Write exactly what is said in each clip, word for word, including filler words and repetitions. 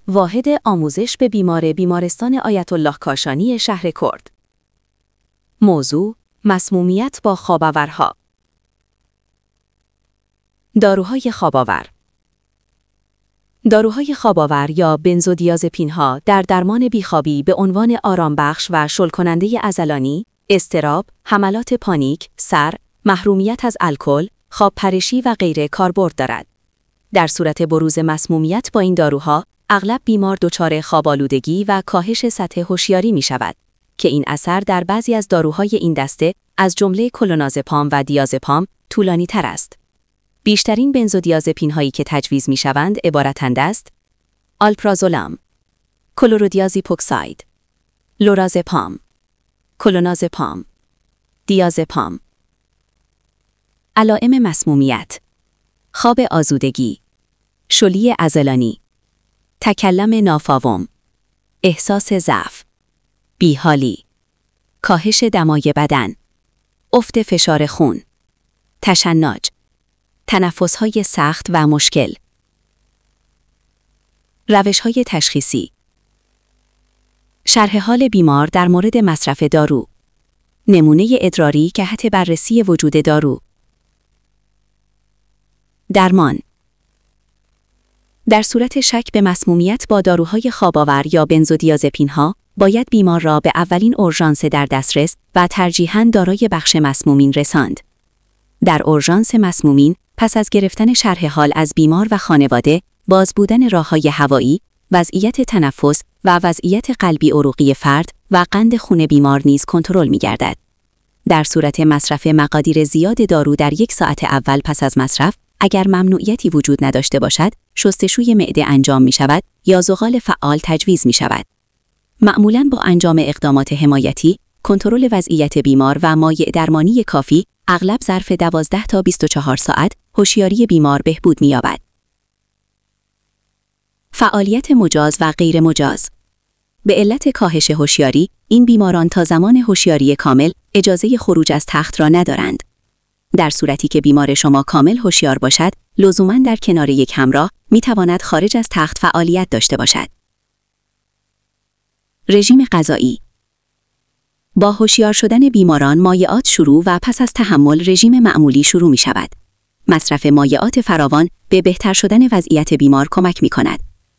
واحد آموزش به بیمار بیمارستان آیت الله کاشانی شهر کرد. موضوع: مسمومیت با خواب‌آورها. داروهای خواب‌آور. داروهای خواب‌آور یا بنزودیازپین‌ها در درمان بیخوابی به عنوان آرامبخش و شل کننده عضلانی، اضطراب، حملات پانیک، سر، محرومیت از الکل، خواب پرشی و غیره کاربرد دارد. در صورت بروز مسمومیت با این داروها، اغلب بیمار دچار خواب‌آلودگی و کاهش سطح هوشیاری می شود که این اثر در بعضی از داروهای این دسته از جمله کلونازپام و دیازپام طولانی تر است. بیشترین بنزودیازپین‌هایی که تجویز می‌شوند عبارتند است: آلپرازولام، کلورودیازپوکساید، لورازپام، کلونازپام، دیازپام. علائم مسمومیت: خواب آزودگی، شلی عضلانی، تکلم نافاوم، احساس ضعف، بیحالی، کاهش دمای بدن، افت فشار خون، تشنج، تنفس‌های سخت و مشکل. روش‌های تشخیصی: شرح حال بیمار در مورد مصرف دارو، نمونه ادراری جهت بررسی وجود دارو. درمان: در صورت شک به مسمومیت با داروهای خواب‌آور یا بنزودیازپین‌ها، باید بیمار را به اولین اورژانس در دسترس و ترجیحاً دارای بخش مسمومین رساند. در اورژانس مسمومین، پس از گرفتن شرح حال از بیمار و خانواده، باز بودن راه‌های هوایی، وضعیت تنفس و وضعیت قلبی عروقی فرد و قند خون بیمار نیز کنترل می‌گردد. در صورت مصرف مقادیر زیاد دارو در یک ساعت اول پس از مصرف، اگر ممنوعیتی وجود نداشته باشد، شستشوی معده انجام می‌شود یا زغال فعال تجویز می‌شود. معمولاً با انجام اقدامات حمایتی، کنترل وضعیت بیمار و مایع درمانی کافی، اغلب ظرف دوازده تا بیست و چهار ساعت هوشیاری بیمار بهبود می‌یابد. فعالیت مجاز و غیر مجاز: به علت کاهش هوشیاری، این بیماران تا زمان هوشیاری کامل اجازه خروج از تخت را ندارند. در صورتی که بیمار شما کامل هوشیار باشد، لزوماً در کنار یک همراه می‌تواند خارج از تخت فعالیت داشته باشد. رژیم غذایی: با هوشیار شدن بیماران مایعات شروع و پس از تحمل رژیم معمولی شروع می شود. مصرف مایعات فراوان به بهتر شدن وضعیت بیمار کمک می کند.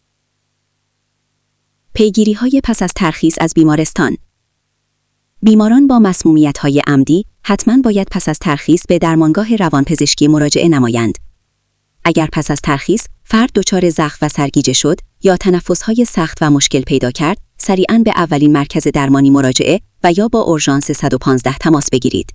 پیگیری های پس از ترخیص از بیمارستان: بیماران با مسمومیت های عمدی حتماً باید پس از ترخیص به درمانگاه روانپزشکی مراجعه نمایند. اگر پس از ترخیص فرد دچار زخم و سرگیجه شد یا تنفس‌های سخت و مشکل پیدا کرد، سریعاً به اولین مرکز درمانی مراجعه و یا با اورژانس صد و پانزده تماس بگیرید.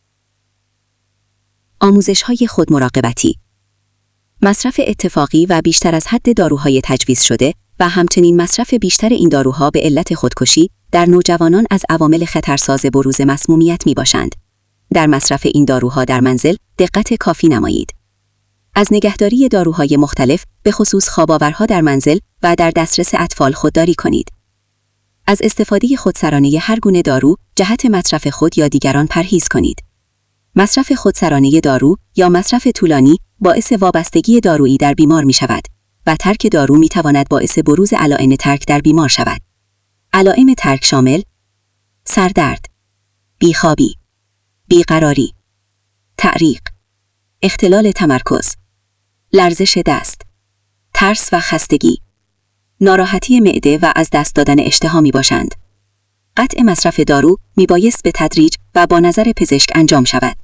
آموزش‌های خودمراقبتی: مصرف اتفاقی و بیشتر از حد داروهای تجویز شده و همچنین مصرف بیشتر این داروها به علت خودکشی در نوجوانان از عوامل خطرساز بروز مسمومیت میباشند. در مصرف این داروها در منزل دقت کافی نمایید. از نگهداری داروهای مختلف به خصوص خواب‌آورها در منزل و در دسترس اطفال خودداری کنید. از استفاده خودسرانه هر گونه دارو جهت مصرف خود یا دیگران پرهیز کنید. مصرف خودسرانه دارو یا مصرف طولانی باعث وابستگی دارویی در بیمار می شود و ترک دارو می تواند باعث بروز علائم ترک در بیمار شود. علائم ترک شامل: سردرد، بیخوابی، بیقراری، تعریق، اختلال تمرکز، لرزش دست، ترس و خستگی، ناراحتی معده و از دست دادن اشتها می باشند. قطع مصرف دارو می بایست به تدریج و با نظر پزشک انجام شود.